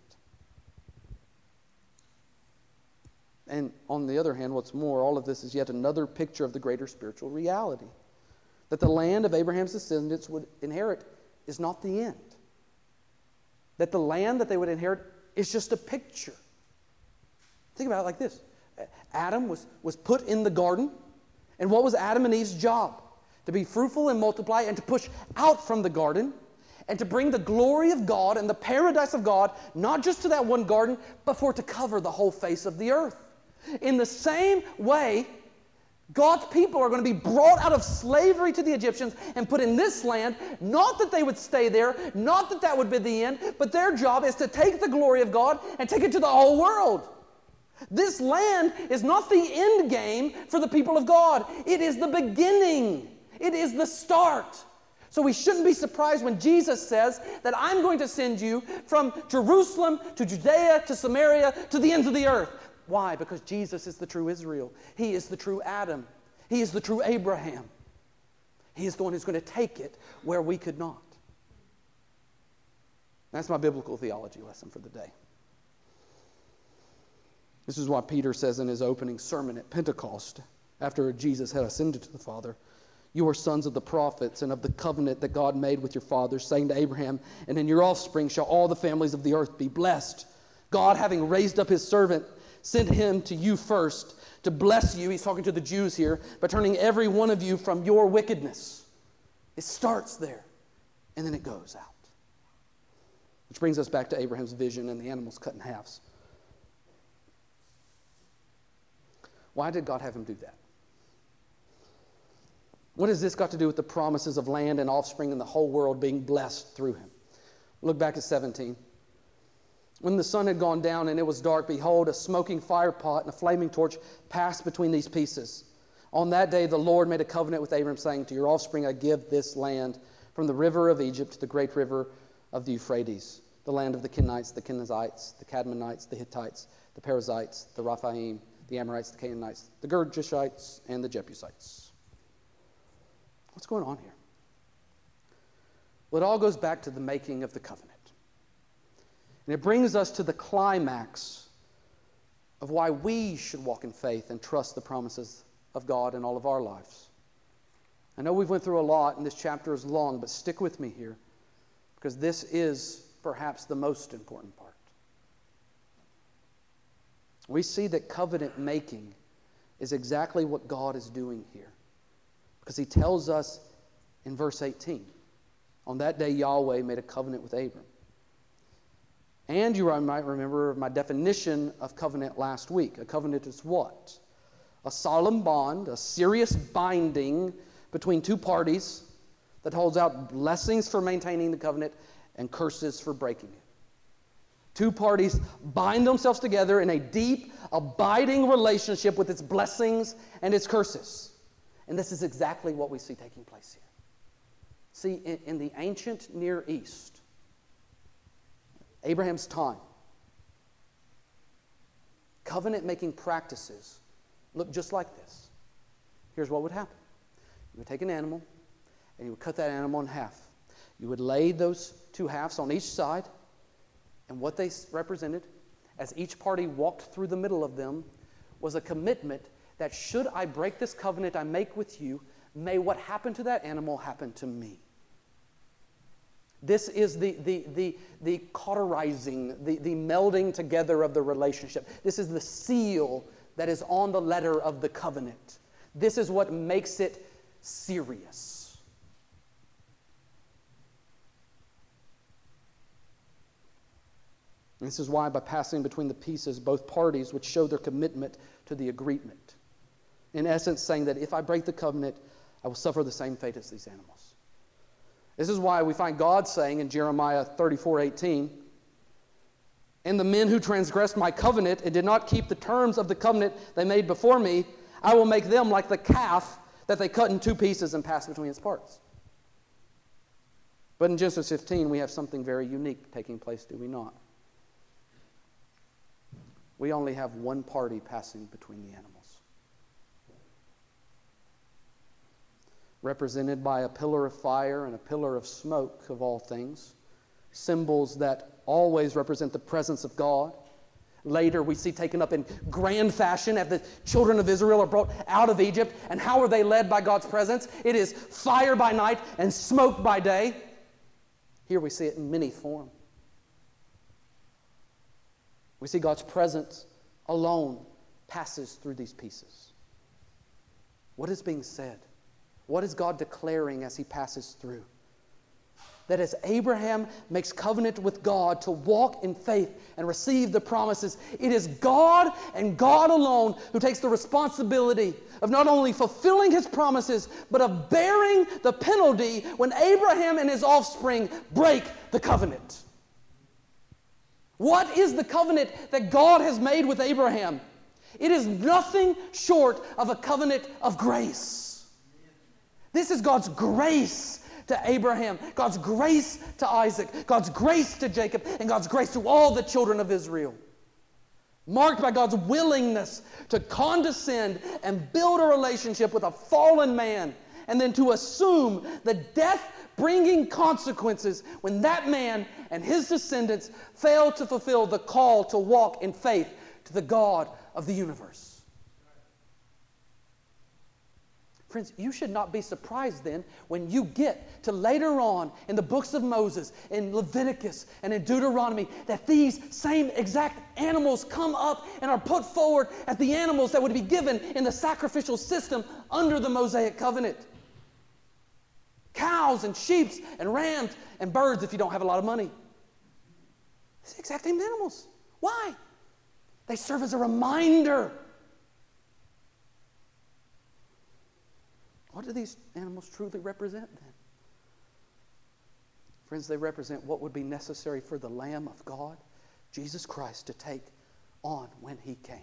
And on the other hand, what's more, all of this is yet another picture of the greater spiritual reality. That the land of Abraham's descendants would inherit is not the end. That the land that they would inherit is just a picture. Think about it like this. Adam was, was put in the garden, and what was Adam and Eve's job? To be fruitful and multiply and to push out from the garden and to bring the glory of God and the paradise of God, not just to that one garden, but for to cover the whole face of the earth. In the same way, God's people are going to be brought out of slavery to the Egyptians and put in this land, not that they would stay there, not that that would be the end, but their job is to take the glory of God and take it to the whole world. This land is not the end game for the people of God. It is the beginning. It is the start. So we shouldn't be surprised when Jesus says that I'm going to send you from Jerusalem to Judea to Samaria to the ends of the earth. Why? Because Jesus is the true Israel. He is the true Adam. He is the true Abraham. He is the one who's going to take it where we could not. That's my biblical theology lesson for the day. This is what Peter says in his opening sermon at Pentecost, after Jesus had ascended to the Father. You are sons of the prophets and of the covenant that God made with your fathers, saying to Abraham, and in your offspring shall all the families of the earth be blessed. God, having raised up his servant, sent him to you first to bless you. He's talking to the Jews here, by turning every one of you from your wickedness. It starts there, and then it goes out. Which brings us back to Abraham's vision and the animals cut in halves. Why did God have him do that? What has this got to do with the promises of land and offspring and the whole world being blessed through him? Look back at seventeen. When the sun had gone down and it was dark, behold, a smoking fire pot and a flaming torch passed between these pieces. On that day the Lord made a covenant with Abram, saying, to your offspring I give this land, from the river of Egypt to the great river of the Euphrates, the land of the Kenites, the Kenizzites, the Cadmonites, the Hittites, the Perizzites, the Rephaim, the Amorites, the Canaanites, the Girgashites, and the Jebusites. What's going on here? Well, it all goes back to the making of the covenant. And it brings us to the climax of why we should walk in faith and trust the promises of God in all of our lives. I know we've went through a lot, and this chapter is long, but stick with me here, because this is perhaps the most important part. We see that covenant making is exactly what God is doing here, because he tells us in verse eighteen, on that day Yahweh made a covenant with Abram. And you might remember my definition of covenant last week. A covenant is what? A solemn bond, a serious binding between two parties that holds out blessings for maintaining the covenant and curses for breaking it. Two parties bind themselves together in a deep, abiding relationship with its blessings and its curses. And this is exactly what we see taking place here. See, in, in the ancient Near East, Abraham's time, covenant-making practices look just like this. Here's what would happen. You would take an animal, and you would cut that animal in half. You would lay those two halves on each side, and what they represented, as each party walked through the middle of them, was a commitment that should I break this covenant I make with you, may what happened to that animal happen to me. This is the, the, the, the cauterizing, the, the melding together of the relationship. This is the seal that is on the letter of the covenant. This is what makes it serious. And this is why by passing between the pieces, both parties would show their commitment to the agreement. In essence, saying that if I break the covenant, I will suffer the same fate as these animals. This is why we find God saying in Jeremiah thirty-four eighteen, and the men who transgressed my covenant and did not keep the terms of the covenant they made before me, I will make them like the calf that they cut in two pieces and passed between its parts. But in Genesis fifteen, we have something very unique taking place, do we not? We only have one party passing between the animals, represented by a pillar of fire and a pillar of smoke, of all things, symbols that always represent the presence of God. Later we see taken up in grand fashion as the children of Israel are brought out of Egypt. And how are they led by God's presence? It is fire by night and smoke by day. Here we see it in many forms. We see God's presence alone passes through these pieces. What is being said? What is God declaring as he passes through? That as Abraham makes covenant with God to walk in faith and receive the promises, it is God and God alone who takes the responsibility of not only fulfilling his promises, but of bearing the penalty when Abraham and his offspring break the covenant. What is the covenant that God has made with Abraham? It is nothing short of a covenant of grace. This is God's grace to Abraham, God's grace to Isaac, God's grace to Jacob, and God's grace to all the children of Israel. Marked by God's willingness to condescend and build a relationship with a fallen man, and then to assume the death-bringing consequences when that man and his descendants fail to fulfill the call to walk in faith to the God of the universe. Friends, you should not be surprised then when you get to later on in the books of Moses, in Leviticus, and in Deuteronomy, that these same exact animals come up and are put forward as the animals that would be given in the sacrificial system under the Mosaic covenant. Cows and sheep and rams and birds if you don't have a lot of money. It's the exact same animals. Why? They serve as a reminder. What do these animals truly represent then? Friends, they represent what would be necessary for the Lamb of God, Jesus Christ, to take on when He came.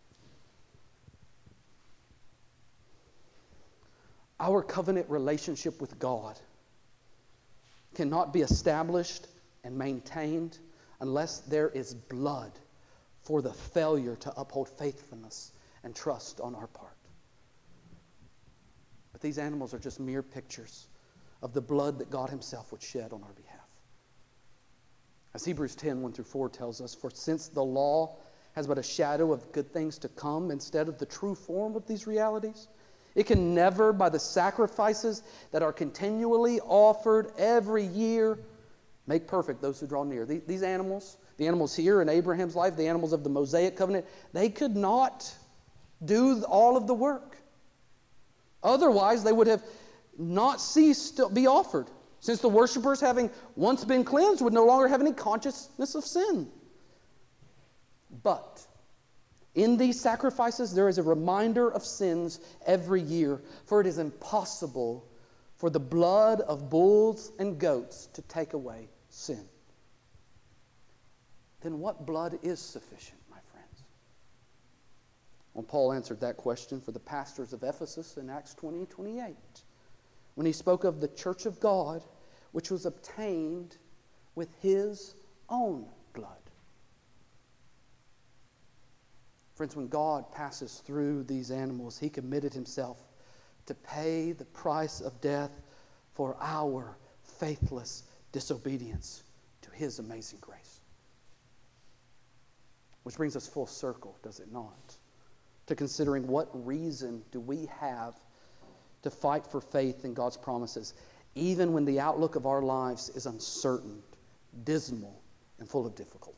Our covenant relationship with God cannot be established and maintained unless there is blood for the failure to uphold faithfulness and trust on our part. But these animals are just mere pictures of the blood that God Himself would shed on our behalf. As Hebrews ten, one through four tells us, for since the law has but a shadow of good things to come instead of the true form of these realities, it can never, by the sacrifices that are continually offered every year, make perfect those who draw near. These animals, the animals here in Abraham's life, the animals of the Mosaic covenant, they could not do all of the work. Otherwise, they would have not ceased to be offered, since the worshipers, having once been cleansed, would no longer have any consciousness of sin. But in these sacrifices, there is a reminder of sins every year, for it is impossible for the blood of bulls and goats to take away sin. Then what blood is sufficient, my friends? Well, Paul answered that question for the pastors of Ephesus in Acts twenty, twenty-eight, when he spoke of the church of God, which was obtained with His own blood. Friends, when God passes through these animals, He committed Himself to pay the price of death for our faithless disobedience to His amazing grace. Which brings us full circle, does it not? To considering what reason do we have to fight for faith in God's promises, even when the outlook of our lives is uncertain, dismal, and full of difficulty.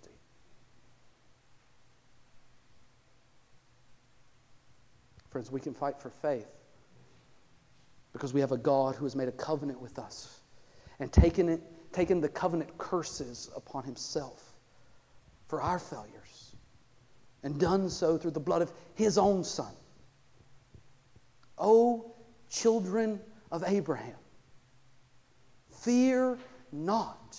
Friends, we can fight for faith because we have a God who has made a covenant with us and taken it, taken the covenant curses upon Himself for our failures, and done so through the blood of His own Son. O children of Abraham, fear not,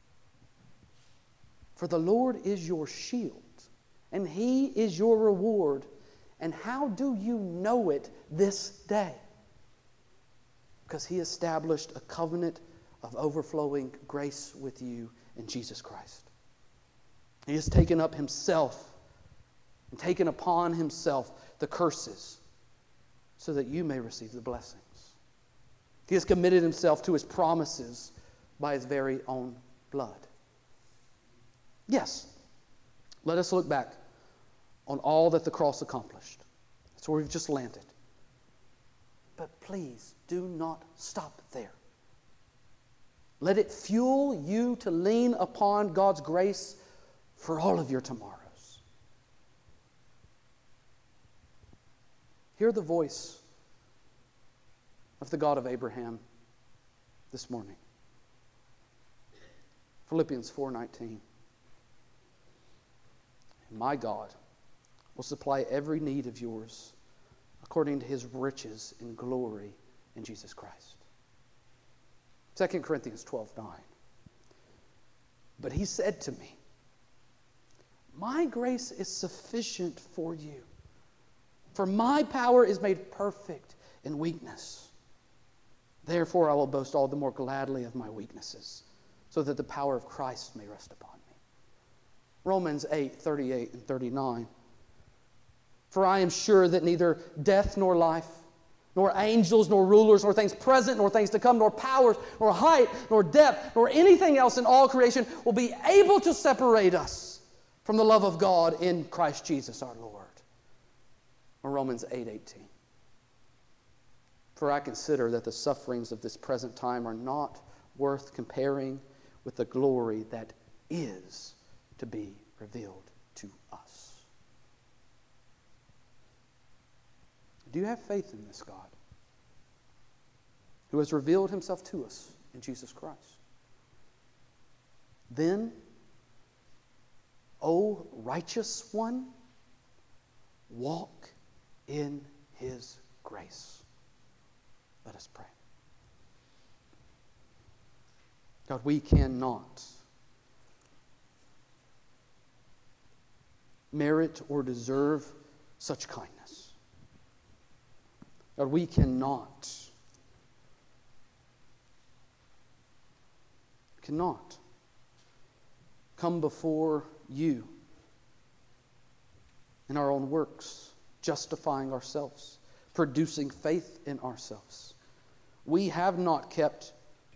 for the Lord is your shield, and He is your reward. And how do you know it this day? Because He established a covenant of overflowing grace with you in Jesus Christ. He has taken up Himself and taken upon Himself the curses so that you may receive the blessings. He has committed Himself to His promises by His very own blood. Yes, let us look back on all that the cross accomplished. That's where we've just landed. But please do not stop there. Let it fuel you to lean upon God's grace for all of your tomorrows. Hear the voice of the God of Abraham this morning. Philippians four nineteen. My God will supply every need of yours according to His riches in glory in Jesus Christ. Second Corinthians twelve nine. But He said to me, my grace is sufficient for you, for my power is made perfect in weakness. Therefore I will boast all the more gladly of my weaknesses, so that the power of Christ may rest upon me. Romans eight thirty-eight and thirty-nine. For I am sure that neither death nor life, nor angels, nor rulers, nor things present, nor things to come, nor powers, nor height, nor depth, nor anything else in all creation will be able to separate us from the love of God in Christ Jesus our Lord. Or Romans eight eighteen. For I consider that the sufferings of this present time are not worth comparing with the glory that is to be revealed to us. Do you have faith in this God who has revealed himself to us in Jesus Christ? Then, O righteous one, walk in his grace. Let us pray. God, we cannot merit or deserve such kindness. God, we cannot, cannot come before you in our own works, justifying ourselves, producing faith in ourselves. We have not kept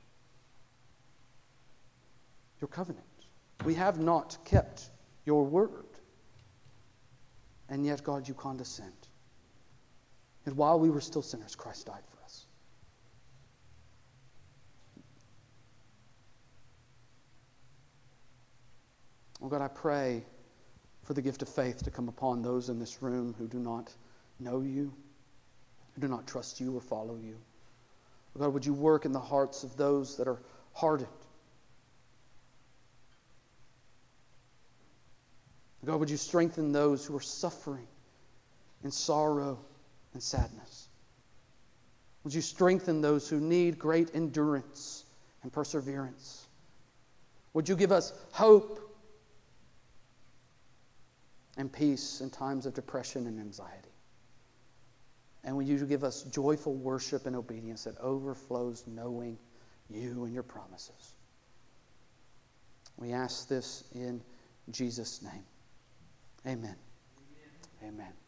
your covenant. We have not kept your word. And yet, God, you condescend. And while we were still sinners, Christ died for us. Oh God, I pray for the gift of faith to come upon those in this room who do not know you, who do not trust you or follow you. Oh God, would you work in the hearts of those that are hardened? God, would you strengthen those who are suffering in sorrow and sadness? Would you strengthen those who need great endurance and perseverance? Would you give us hope and peace in times of depression and anxiety? And would you give us joyful worship and obedience that overflows knowing you and your promises? We ask this in Jesus' name. Amen. Amen. Amen.